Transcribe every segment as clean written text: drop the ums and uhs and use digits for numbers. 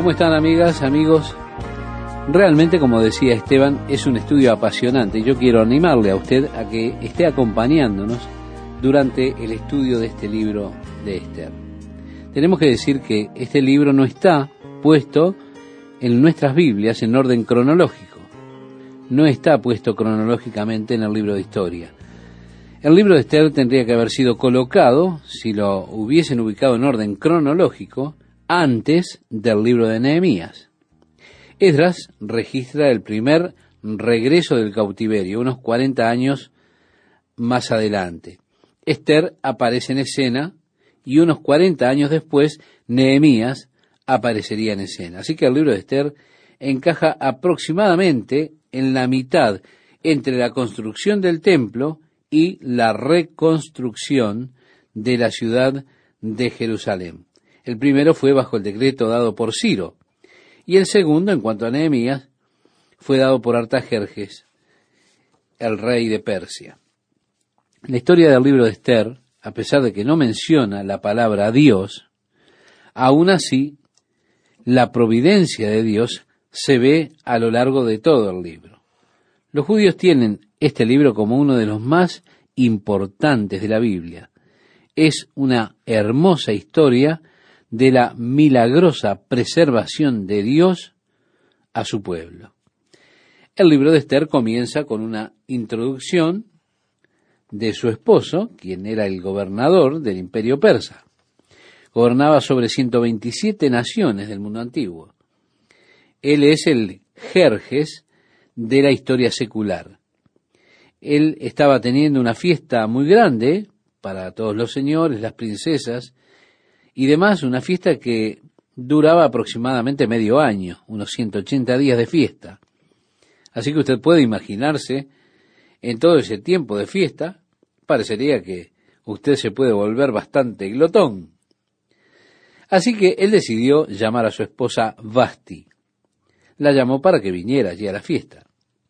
¿Cómo están, amigas, amigos? Realmente, como decía Esteban, es un estudio apasionante. Yo quiero animarle a usted a que esté acompañándonos durante el estudio de este libro de Esther. Tenemos que decir que este libro no está puesto en nuestras Biblias en orden cronológico. No está puesto cronológicamente en el libro de historia. El libro de Esther tendría que haber sido colocado, si lo hubiesen ubicado en orden cronológico, antes del libro de Nehemías. Esdras registra el primer regreso del cautiverio, unos 40 años más adelante. Esther aparece en escena y unos 40 años después Nehemías aparecería en escena. Así que el libro de Esther encaja aproximadamente en la mitad entre la construcción del templo y la reconstrucción de la ciudad de Jerusalén. El primero fue bajo el decreto dado por Ciro, y el segundo, en cuanto a Nehemías, fue dado por Artajerjes, el rey de Persia. La historia del libro de Esther, a pesar de que no menciona la palabra Dios, aún así, la providencia de Dios se ve a lo largo de todo el libro. Los judíos tienen este libro como uno de los más importantes de la Biblia. Es una hermosa historia de la milagrosa preservación de Dios a su pueblo. El libro de Esther comienza con una introducción de su esposo, quien era el gobernador del imperio persa. Gobernaba sobre 127 naciones del mundo antiguo. Él es el Jerjes de la historia secular. Él estaba teniendo una fiesta muy grande para todos los señores, las princesas y demás, una fiesta que duraba aproximadamente medio año, unos 180 días de fiesta. Así que usted puede imaginarse, en todo ese tiempo de fiesta, parecería que usted se puede volver bastante glotón. Así que él decidió llamar a su esposa Vasti. La llamó para que viniera allí a la fiesta.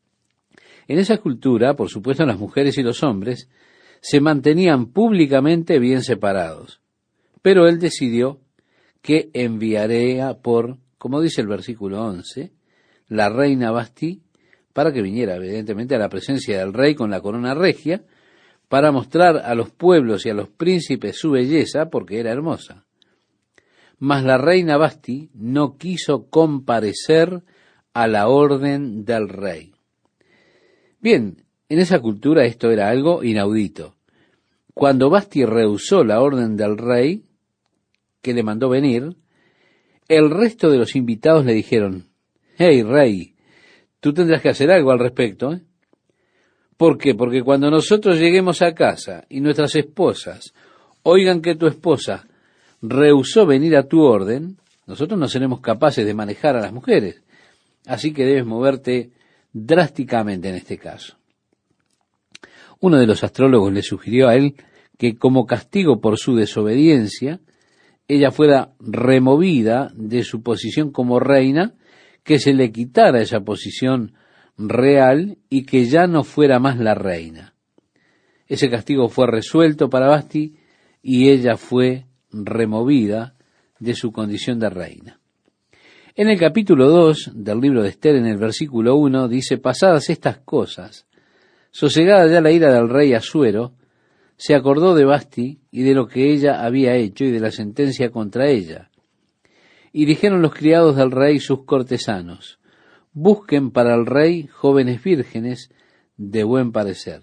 En esa cultura, por supuesto, las mujeres y los hombres se mantenían públicamente bien separados. Pero él decidió que enviaría por, como dice el versículo 11, la reina Vasti, para que viniera evidentemente a la presencia del rey con la corona regia, para mostrar a los pueblos y a los príncipes su belleza, porque era hermosa. Mas la reina Vasti no quiso comparecer a la orden del rey. Bien, en esa cultura esto era algo inaudito. Cuando Vasti rehusó la orden del rey, que le mandó venir, el resto de los invitados le dijeron: «Hey, rey, tú tendrás que hacer algo al respecto, ¿eh? ¿Por qué? Porque cuando nosotros lleguemos a casa y nuestras esposas oigan que tu esposa rehusó venir a tu orden, nosotros no seremos capaces de manejar a las mujeres. Así que debes moverte drásticamente en este caso». Uno de los astrólogos le sugirió a él que, como castigo por su desobediencia, ella fuera removida de su posición como reina, que se le quitara esa posición real y que ya no fuera más la reina. Ese castigo fue resuelto para Vasti y ella fue removida de su condición de reina. En el capítulo 2 del libro de Esther, en el versículo 1, dice: «Pasadas estas cosas, sosegada ya la ira del rey Asuero, se acordó de Vasti y de lo que ella había hecho y de la sentencia contra ella. Y dijeron los criados del rey, sus cortesanos: busquen para el rey jóvenes vírgenes de buen parecer».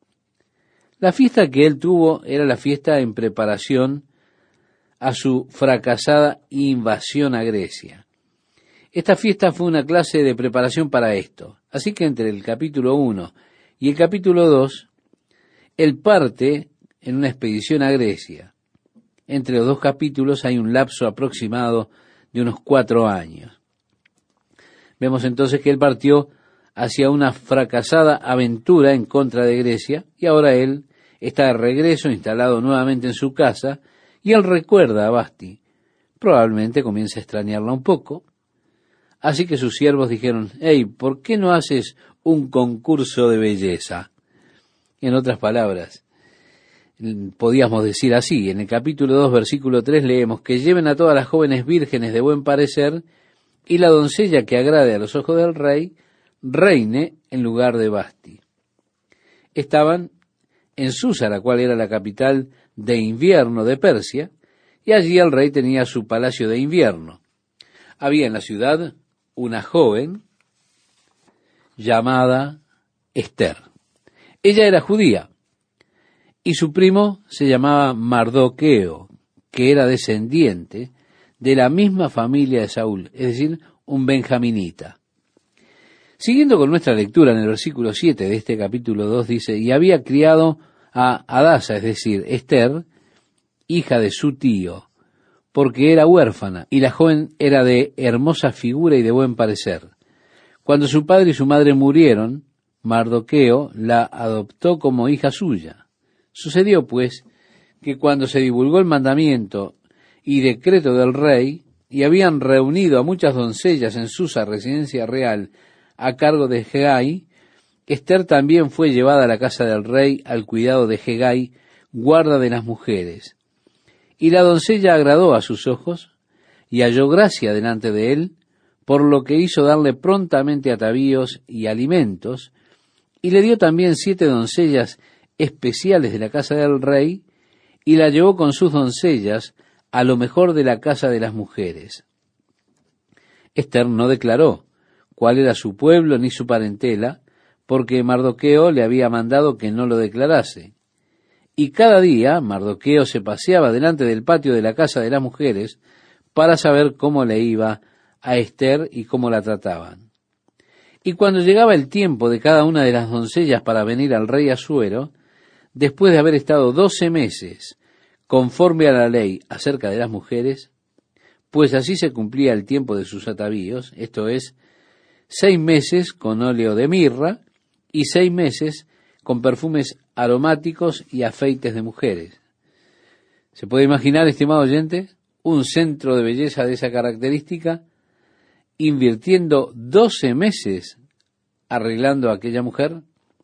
La fiesta que él tuvo era la fiesta en preparación a su fracasada invasión a Grecia. Esta fiesta fue una clase de preparación para esto. Así que entre el capítulo 1 y el capítulo 2, él parte en una expedición a Grecia. Entre los dos capítulos hay un lapso aproximado de unos 4 años. Vemos entonces que él partió hacia una fracasada aventura en contra de Grecia, y ahora él está de regreso, instalado nuevamente en su casa, y él recuerda a Vasti. Probablemente comienza a extrañarla un poco. Así que sus siervos dijeron: «Hey, ¿por qué no haces un concurso de belleza?» En otras palabras, podíamos decir así, en el capítulo 2, versículo 3, leemos: «Que lleven a todas las jóvenes vírgenes de buen parecer y la doncella que agrade a los ojos del rey reine en lugar de Vasti. Estaban en Susa, la cual era la capital de invierno de Persia, y allí el rey tenía su palacio de invierno. Había en la ciudad una joven llamada Ester. Ella era judía, y su primo se llamaba Mardoqueo, que era descendiente de la misma familia de Saúl, es decir, un benjaminita. Siguiendo con nuestra lectura en el versículo 7 de este capítulo 2 dice, y había criado a Hadasa, es decir, Ester, hija de su tío, porque era huérfana, y la joven era de hermosa figura y de buen parecer. Cuando su padre y su madre murieron, Mardoqueo la adoptó como hija suya. Sucedió, pues, que cuando se divulgó el mandamiento y decreto del rey, y habían reunido a muchas doncellas en Susa, residencia real, a cargo de Hegai, Ester también fue llevada a la casa del rey al cuidado de Hegai, guarda de las mujeres. Y la doncella agradó a sus ojos, y halló gracia delante de él, por lo que hizo darle prontamente atavíos y alimentos, y le dio también 7 doncellas especiales de la casa del rey, y la llevó con sus doncellas a lo mejor de la casa de las mujeres. Ester no declaró cuál era su pueblo ni su parentela, porque Mardoqueo le había mandado que no lo declarase. Y cada día Mardoqueo se paseaba delante del patio de la casa de las mujeres para saber cómo le iba a Ester y cómo la trataban. Y cuando llegaba el tiempo de cada una de las doncellas para venir al rey Asuero, después de haber estado 12 meses conforme a la ley acerca de las mujeres, pues así se cumplía el tiempo de sus atavíos, esto es, 6 meses con óleo de mirra y 6 meses con perfumes aromáticos y afeites de mujeres. ¿Se puede imaginar, estimado oyente, un centro de belleza de esa característica invirtiendo 12 meses arreglando a aquella mujer?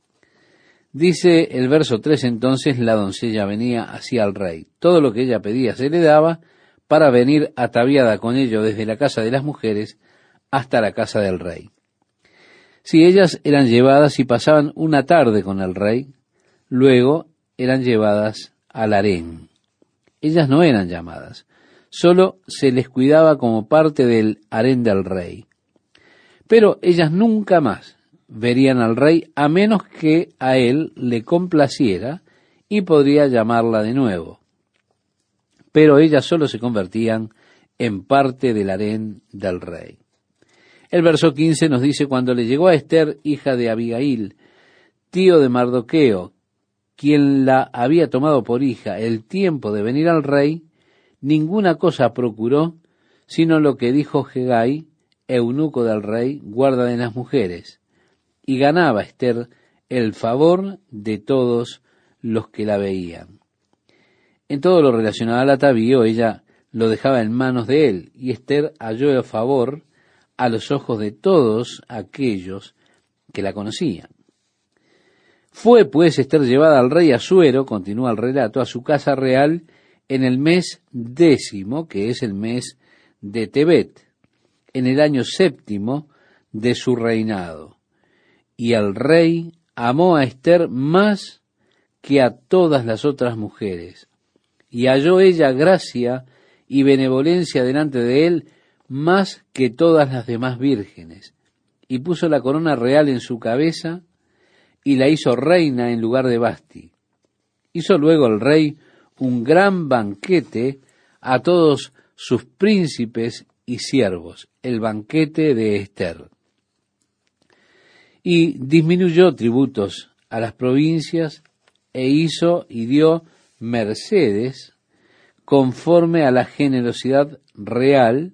Dice el verso 3, entonces la doncella venía hacia el rey. Todo lo que ella pedía se le daba para venir ataviada con ello desde la casa de las mujeres hasta la casa del rey. Si ellas eran llevadas y pasaban una tarde con el rey, luego eran llevadas al harén. Ellas no eran llamadas, solo se les cuidaba como parte del harén del rey. Pero ellas nunca más verían al rey a menos que a él le complaciera y podría llamarla de nuevo. Pero ellas solo se convertían en parte del harén del rey. El verso 15 nos dice, cuando le llegó a Ester, hija de Abigail, tío de Mardoqueo, quien la había tomado por hija, el tiempo de venir al rey, ninguna cosa procuró, sino lo que dijo Hegai, eunuco del rey, guarda de las mujeres, y ganaba Ester el favor de todos los que la veían. En todo lo relacionado al atavío, ella lo dejaba en manos de él, y Ester halló el favor a los ojos de todos aquellos que la conocían. Fue pues Ester llevada al rey Asuero, continúa el relato, a su casa real en el mes 10, que es el mes de Tebet, en el año 7 de su reinado. Y el rey amó a Ester más que a todas las otras mujeres, y halló ella gracia y benevolencia delante de él más que todas las demás vírgenes, y puso la corona real en su cabeza, y la hizo reina en lugar de Vasti. Hizo luego el rey un gran banquete a todos sus príncipes y siervos, el banquete de Ester. Y disminuyó tributos a las provincias, e hizo y dio mercedes conforme a la generosidad real.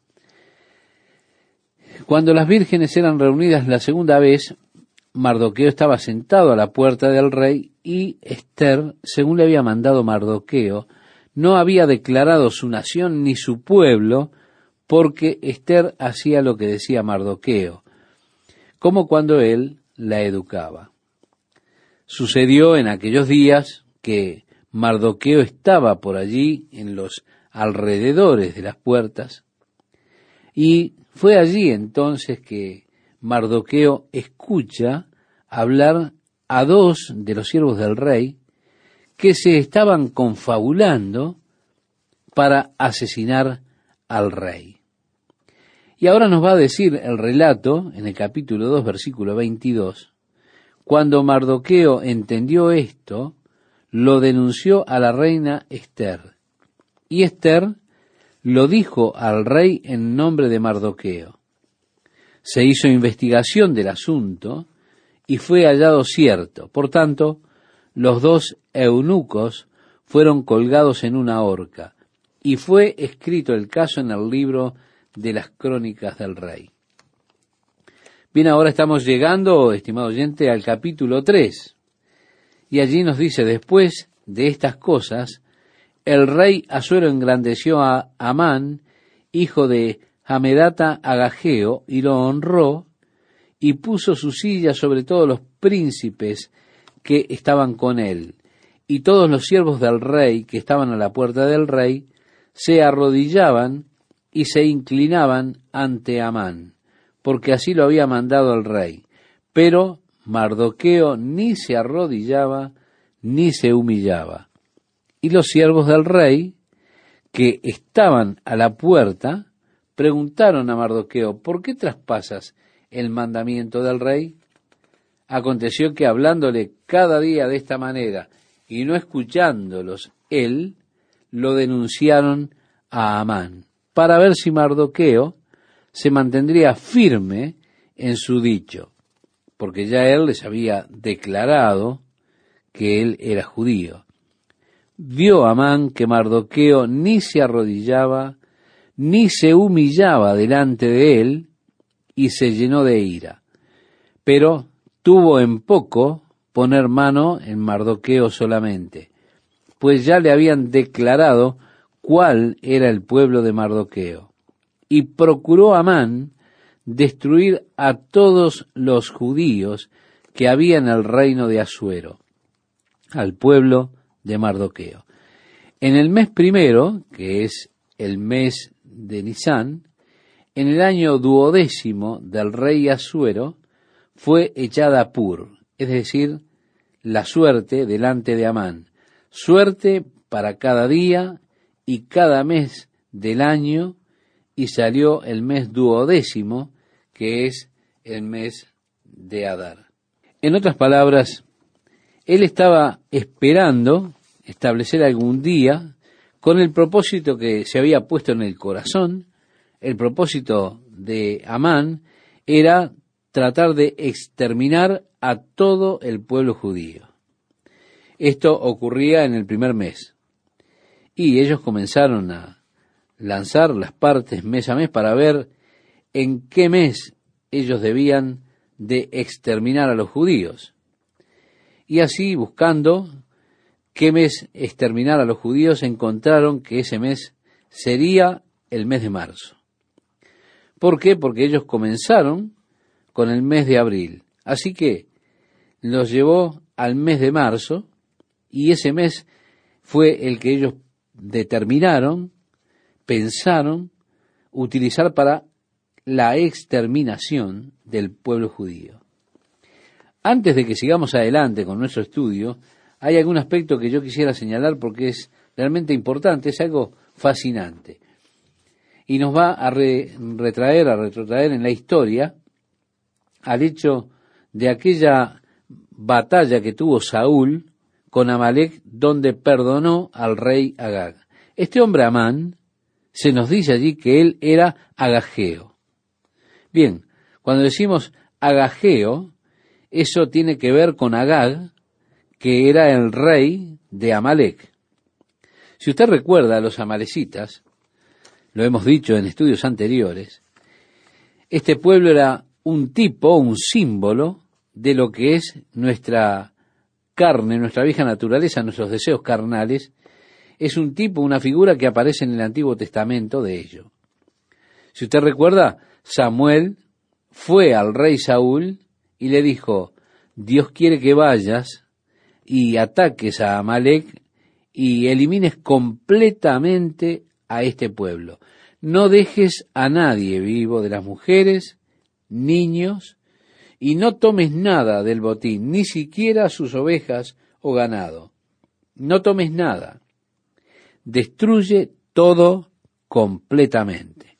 Cuando las vírgenes eran reunidas la segunda vez, Mardoqueo estaba sentado a la puerta del rey, y Ester, según le había mandado Mardoqueo, no había declarado su nación ni su pueblo, porque Ester hacía lo que decía Mardoqueo, como cuando él la educaba. Sucedió en aquellos días que Mardoqueo estaba por allí en los alrededores de las puertas. Y fue allí entonces que Mardoqueo escucha hablar a dos de los siervos del rey que se estaban confabulando para asesinar al rey. Y ahora nos va a decir el relato en el capítulo 2, versículo 22, cuando Mardoqueo entendió esto, lo denunció a la reina Ester. Y Ester lo dijo al rey en nombre de Mardoqueo. Se hizo investigación del asunto y fue hallado cierto. Por tanto, los dos eunucos fueron colgados en una horca, y fue escrito el caso en el libro de las crónicas del rey. Bien, ahora estamos llegando, estimado oyente, al capítulo 3. Y allí nos dice, después de estas cosas, el rey Asuero engrandeció a Amán, hijo de Hamedata Agageo, y lo honró, y puso su silla sobre todos los príncipes que estaban con él. Y todos los siervos del rey que estaban a la puerta del rey se arrodillaban y se inclinaban ante Amán, porque así lo había mandado el rey. Pero Mardoqueo ni se arrodillaba ni se humillaba. Y los siervos del rey, que estaban a la puerta, preguntaron a Mardoqueo, ¿por qué traspasas el mandamiento del rey? Aconteció que hablándole cada día de esta manera y no escuchándolos él, lo denunciaron a Amán, para ver si Mardoqueo se mantendría firme en su dicho, porque ya él les había declarado que él era judío. Vio Amán que Mardoqueo ni se arrodillaba, ni se humillaba delante de él, y se llenó de ira. Pero tuvo en poco poner mano en Mardoqueo solamente, pues ya le habían declarado cuál era el pueblo de Mardoqueo. Y procuró Amán destruir a todos los judíos que había en el reino de Asuero, al pueblo de Mardoqueo. En el mes primero, que es el mes de Nisán, en el año 12º del rey Asuero, fue echada Pur, es decir, la suerte delante de Amán, suerte para cada día y cada mes del año, y salió el mes 12º, que es el mes de Adar. En otras palabras, él estaba esperando establecer algún día con el propósito que se había puesto en el corazón. El propósito de Amán era tratar de exterminar a todo el pueblo judío. Esto ocurría en el primer mes. Y ellos comenzaron a lanzar las partes mes a mes para ver en qué mes ellos debían de exterminar a los judíos. Y así, buscando qué mes exterminar a los judíos, encontraron que ese mes sería el mes de marzo. ¿Por qué? Porque ellos comenzaron con el mes de abril. Así que los llevó al mes de marzo, y ese mes fue el que ellos determinaron, pensaron, utilizar para la exterminación del pueblo judío. Antes de que sigamos adelante con nuestro estudio, hay algún aspecto que yo quisiera señalar porque es realmente importante, es algo fascinante. Y nos va a retrotraer en la historia al hecho de aquella batalla que tuvo Saúl con Amalek, donde perdonó al rey Agag. Este hombre Amán, se nos dice allí que él era Agageo. Bien, cuando decimos Agageo, eso tiene que ver con Agag, que era el rey de Amalek. Si usted recuerda a los amalecitas, lo hemos dicho en estudios anteriores, este pueblo era un tipo, un símbolo de lo que es nuestra carne, nuestra vieja naturaleza, nuestros deseos carnales. Es un tipo, una figura que aparece en el Antiguo Testamento de ello. Si usted recuerda, Samuel fue al rey Saúl y le dijo, Dios quiere que vayas y ataques a Amalek y elimines completamente a este pueblo. no dejes a nadie vivo de las mujeres, niños, y no tomes nada del botín, ni siquiera sus ovejas o ganado. No tomes nada. Destruye todo completamente.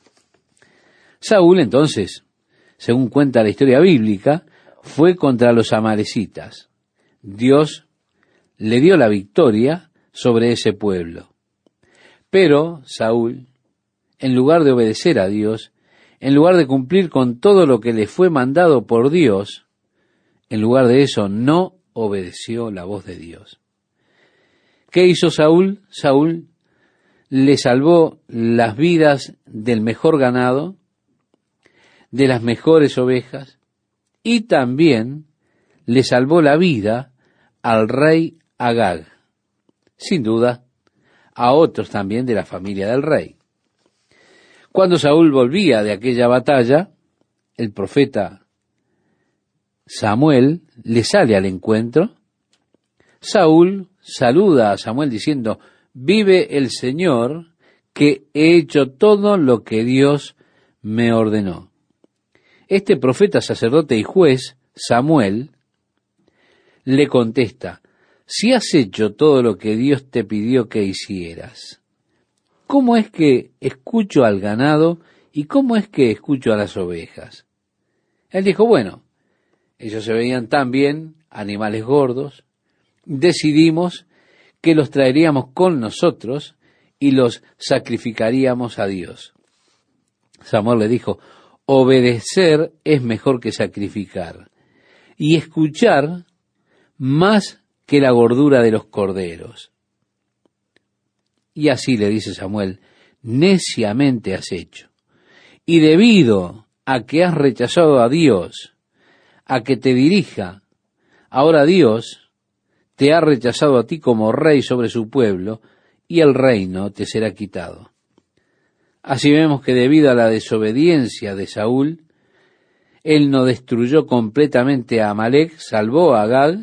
Saúl, entonces, según cuenta la historia bíblica, fue contra los amalecitas. Dios le dio la victoria sobre ese pueblo. Pero Saúl, en lugar de obedecer a Dios, en lugar de cumplir con todo lo que le fue mandado por Dios, en lugar de eso no obedeció la voz de Dios. ¿Qué hizo Saúl? Saúl le salvó las vidas del mejor ganado, de las mejores ovejas, y también le salvó la vida al rey Agag. Sin duda, a otros también de la familia del rey. Cuando Saúl volvía de aquella batalla, el profeta Samuel le sale al encuentro. Saúl saluda a Samuel diciendo: vive el Señor, que he hecho todo lo que Dios me ordenó. Este profeta, sacerdote y juez, Samuel, le contesta: si has hecho todo lo que Dios te pidió que hicieras, ¿cómo es que escucho al ganado y cómo es que escucho a las ovejas? Él dijo: bueno, ellos se veían tan bien, animales gordos, decidimos que los traeríamos con nosotros y los sacrificaríamos a Dios. Samuel le dijo: obedecer es mejor que sacrificar, y escuchar más que la gordura de los corderos. Y así le dice Samuel: neciamente has hecho, y debido a que has rechazado a Dios, a que te dirija, ahora Dios te ha rechazado a ti como rey sobre su pueblo, y el reino te será quitado. Así vemos que debido a la desobediencia de Saúl, él no destruyó completamente a Amalec, salvó a Agag,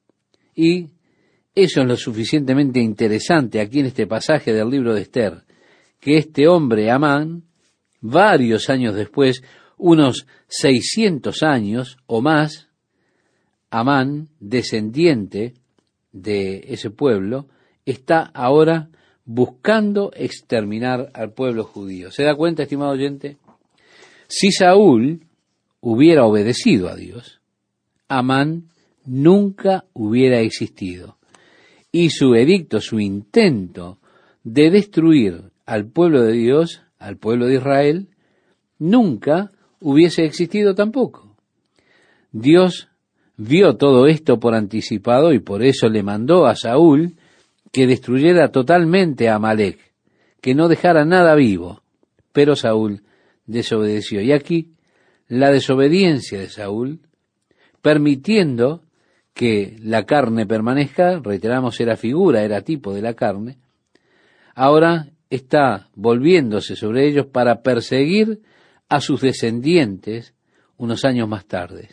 y eso es lo suficientemente interesante aquí en este pasaje del libro de Esther, que este hombre, Amán, varios años después, unos 600 años o más, Amán, descendiente de ese pueblo, está ahora buscando exterminar al pueblo judío. ¿Se da cuenta, estimado oyente? Si Saúl hubiera obedecido a Dios, Amán nunca hubiera existido. Y su edicto, su intento de destruir al pueblo de Dios, al pueblo de Israel, nunca hubiese existido tampoco. Dios vio todo esto por anticipado y por eso le mandó a Saúl que destruyera totalmente a Amalec, que no dejara nada vivo. Pero Saúl desobedeció. Y aquí la desobediencia de Saúl, permitiendo que la carne permanezca, reiteramos, era figura, era tipo de la carne, ahora está volviéndose sobre ellos para perseguir a sus descendientes unos años más tarde.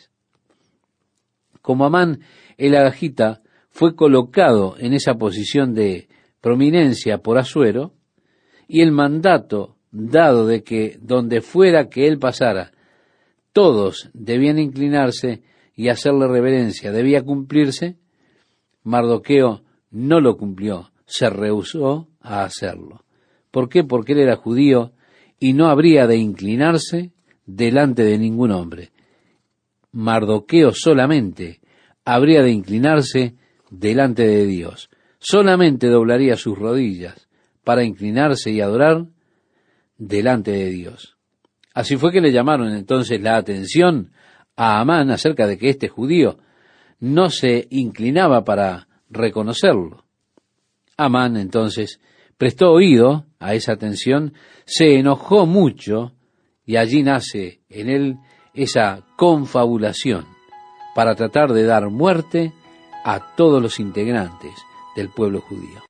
Como Amán el agagita fue colocado en esa posición de prominencia por Asuero, y el mandato dado de que donde fuera que él pasara, todos debían inclinarse y hacerle reverencia, debía cumplirse, Mardoqueo no lo cumplió, se rehusó a hacerlo. ¿Por qué? Porque él era judío y no habría de inclinarse delante de ningún hombre. Mardoqueo solamente habría de inclinarse delante de Dios. Solamente doblaría sus rodillas para inclinarse y adorar delante de Dios. Así fue que le llamaron entonces la atención a Amán acerca de que este judío no se inclinaba para reconocerlo. Amán entonces prestó oído a esa atención, se enojó mucho y allí nace en él esa confabulación para tratar de dar muerte a todos los integrantes del pueblo judío.